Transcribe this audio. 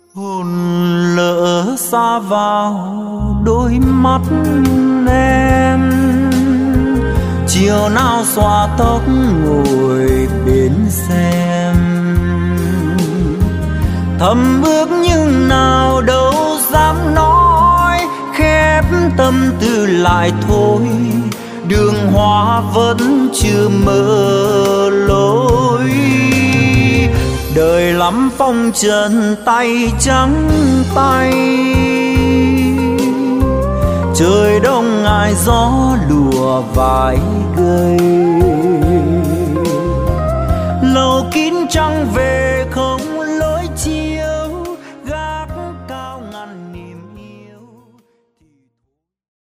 Hồn lỡ xa vào đôi mắt em, chiều nào xõa tóc ngồi bên xem. Thầm ước nhưng nào đâu dám nói, khép tâm tư lại thôi, đường hoa vẫn chưa mở lối. Đời lắm phong trần tay trắng tay, trời đông ngại gió lùa vải gầy. Lầu kín trăng về